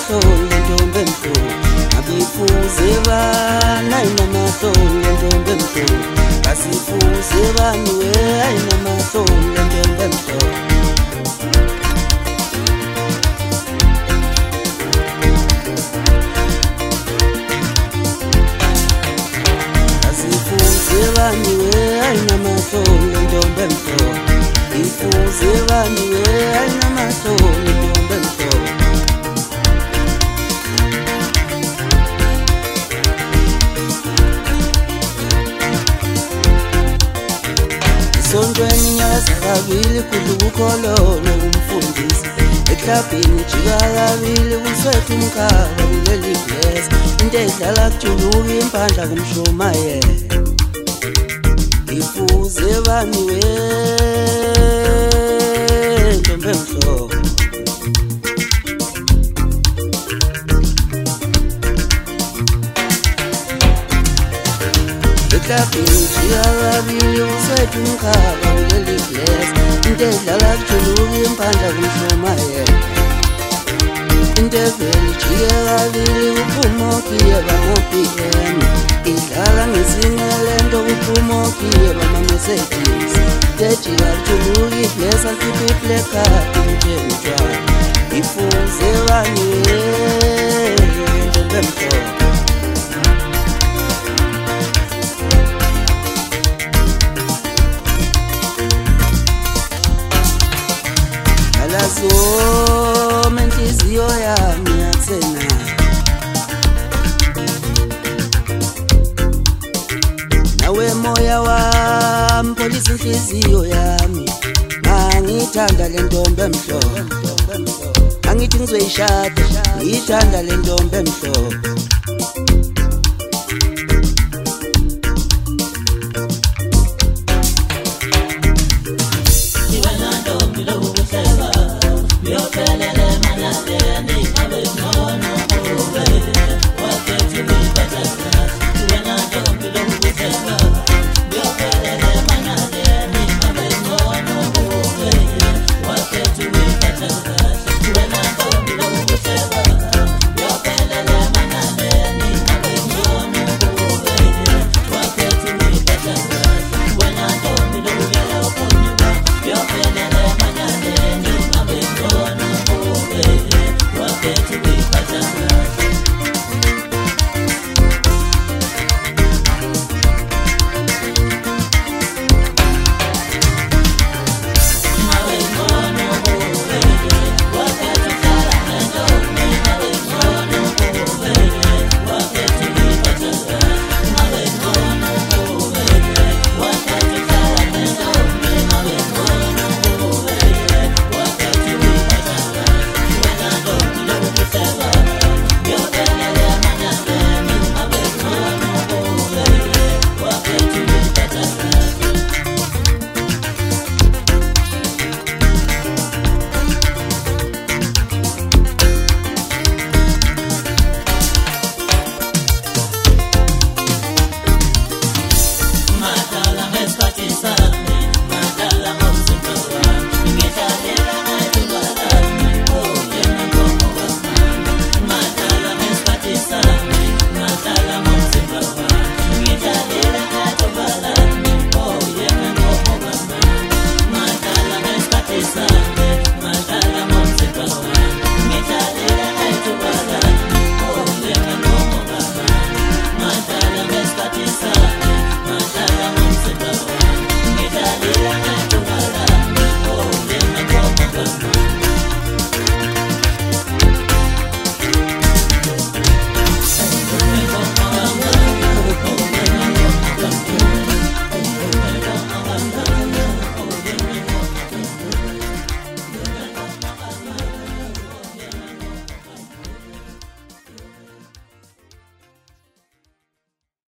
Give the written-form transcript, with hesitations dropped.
inamahloni ntombi emhlophe abifuze bana inamahloni ntombi emhlophe asifuze bani we inamahloni ntombi emhlophe bani we ayinamahloni ntombi emhlophe ifuze bani we ayinamahloni ntombi emhlophe esontweni nyasa kabili kudla ukukholona kumfundisi eklabhini jika kabili kuswetha umkhaba kuleli bless into edlala kujuluka impandla kumshumayela ifuze bani we ntombi emhlophe eklabhini jika kabili kuswetha umkhaba kuleli bless into edlala kujuluka impandla kumshumayela into evele jike kabili kuphumokiye bamo-PM idlala ngesinqele nto kuphumokiye bama-messages tejika kujuluka ibless alikhipha iplekadi kutshengutshwana ifuze bani we ntombi emhlophe alazoma inhliziyo yami yakusenayo nawe moya wami pholisa inhliziyo yami ngangithanda le ntombi emhlophe angithi ngizoyishada ngiyithanda le ntombi emhlophe